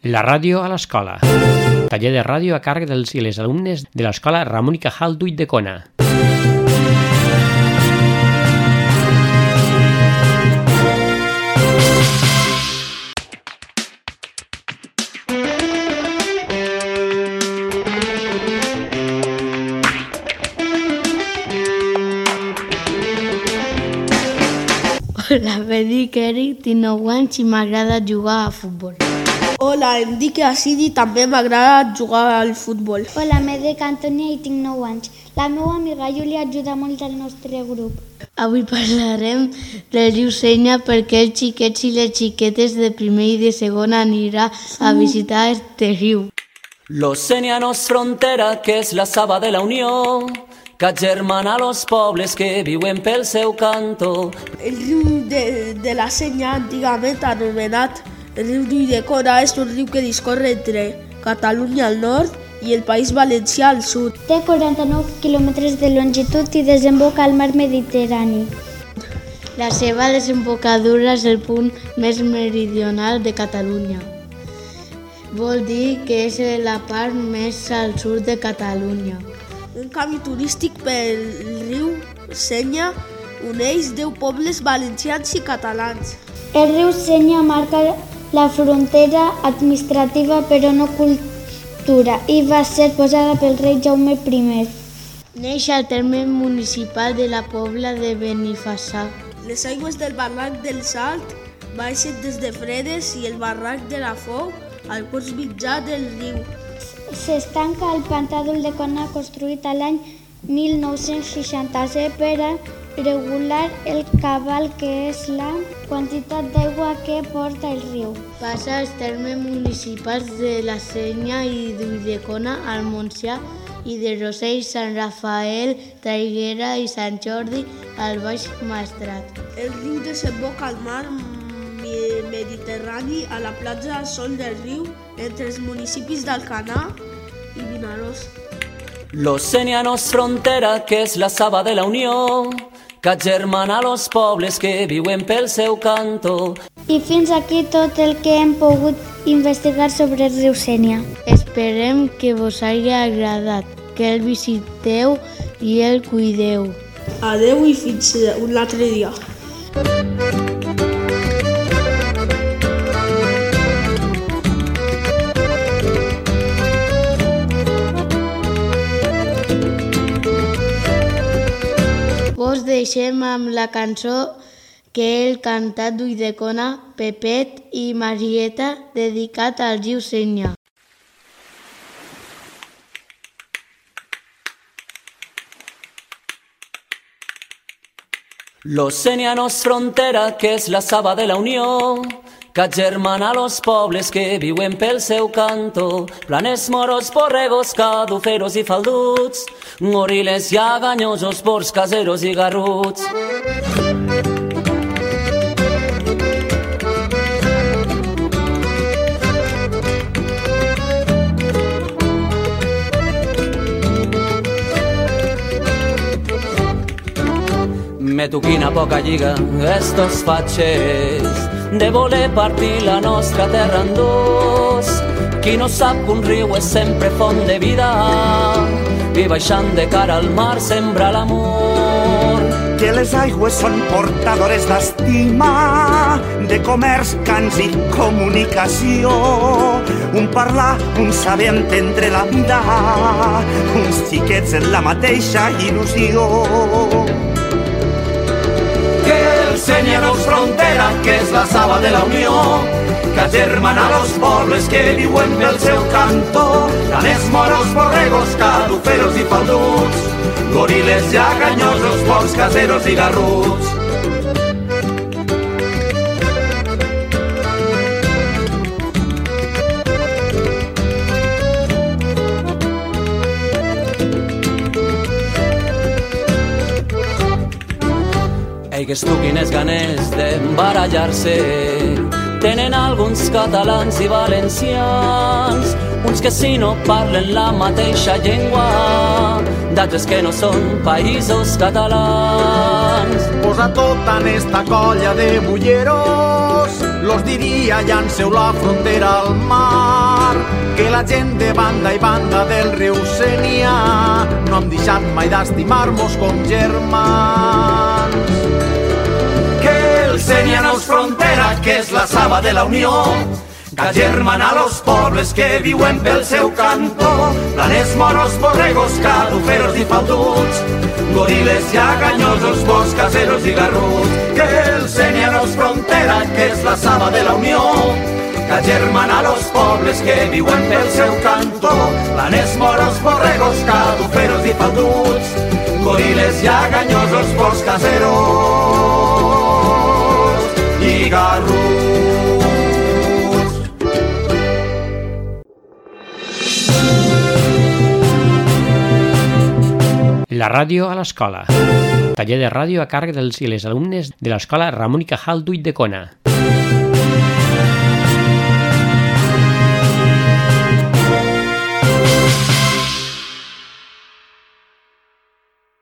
La ràdio a l'escola. Taller de ràdio a càrrec dels i les alumnes de l'escola Ramon i Cajal d'Ulldecona. Hola, em dic Eric, tinc 9 anys i m'agrada jugar a futbol. Hola, em dic Asidi, també m'agrada jugar al futbol. Hola, em dic Antònia i tinc 9 anys. La meva amiga Júlia ajuda molt al nostre grup. Avui parlarem del riu Sénia perquè els xiquets i les xiquetes de primer i de segon anirà a visitar este riu. Los Sénia no és frontera, que és la saba de la Unió, que agermana los pobles que viuen pel seu canto. El riu de la Sénia, antigament anomenat el riu d'Ulldecona, és un riu que discorre entre Catalunya al nord i el País Valencià al sud. Té 49 quilòmetres de longitud i desemboca al mar Mediterrani. La seva desembocadura és el punt més meridional de Catalunya. Vol dir que és la part més al sud de Catalunya. Un camí turístic pel riu Sénia uneix 10 pobles valencians i catalans. El riu Sénia marca la frontera administrativa però no cultura i va ser posada pel rei Jaume I. Neix al terme municipal de la Pobla de Benifassà. Les aigües del barranc del Salt baixen des de Fredes i el barranc de la Fou al curs mitjà del riu. S'estanca al pantà d'Ulldecona construït a l'any 1967 per a regular el cabal, que és la quantitat d'aigua que porta el riu. Passa als termes municipals de la Sénia i d'Ulldecona, al Montsià i de Rossell, Sant Rafael, Traiguera i Sant Jordi al Baix Maestrat. El riu desemboca al mar Mediterrani a la platja Sol del Riu entre els municipis d'Alcanar i Vinaròs. Los Sénia no és frontera, que és la saba de la Unió, que agermana los pobles que viuen pel seu canto. I fins aquí tot el que hem pogut investigar sobre el riu Sénia. Esperem que vos hagi agradat, que el visiteu i el cuideu. Adeu i fins un altre dia. Vos deixem amb la cançó que el cantat d'Ulldecona, Pepet i Marieta, dedicat al riu Sénia. Los Sénia no és frontera, que és la saba de la Unió, que agermana los pobles que viuen pel seu canto. Planes, moros, borregos, caduferos i falduts, goriles, llaganyosos, porcs, caseros i garruts. Meto quina poca lliga estos fatxers de voler partir la nostra terra en dos. Qui no sap que un riu és sempre font de vida i baixant de cara al mar sembra l'amor. Que les aigües són portadores d'estima, de comerç, cants i comunicació. Un parlar, un saber entendre la vida, uns xiquets en la mateixa il·lusió. Que el Sénia no és frontera, que és la saba de la Unió, que agermana los pobles que viuen pel seu canto. Canes, moros, borregos, caduferos i falduts, goriles, llaganyosos, porcs, caseros i garruts. Eigues tu quines ganes d'embarallar-se tenen alguns catalans i valencians, uns que si no parlen la mateixa llengua, d'altres que no són països catalans. Posa tot en esta colla de bulleros, los diria llanceu la frontera al mar, que la gent de banda i banda del riu Sénia no hem deixat mai d'estimar-nos com germans. Que el Sénia no és frontera, que és la saba de la unió, que agermana los pobles que viuen pel seu cantó, planes, moros, borregos, caduferos i falduts, goriles, llaganyosos, boscs, caseros i garruts. Que el Sénia no és frontera, que és la saba de la unió, que agermana los pobles que viuen pel seu cantó, planes, moros, borregos, caduferos i falduts, goriles, llaganyosos, boscs, caseros i garruts. La ràdio a l'escola. Taller de ràdio a càrrec dels i les alumnes de l'escola Ramon i Cajal d'Ulldecona.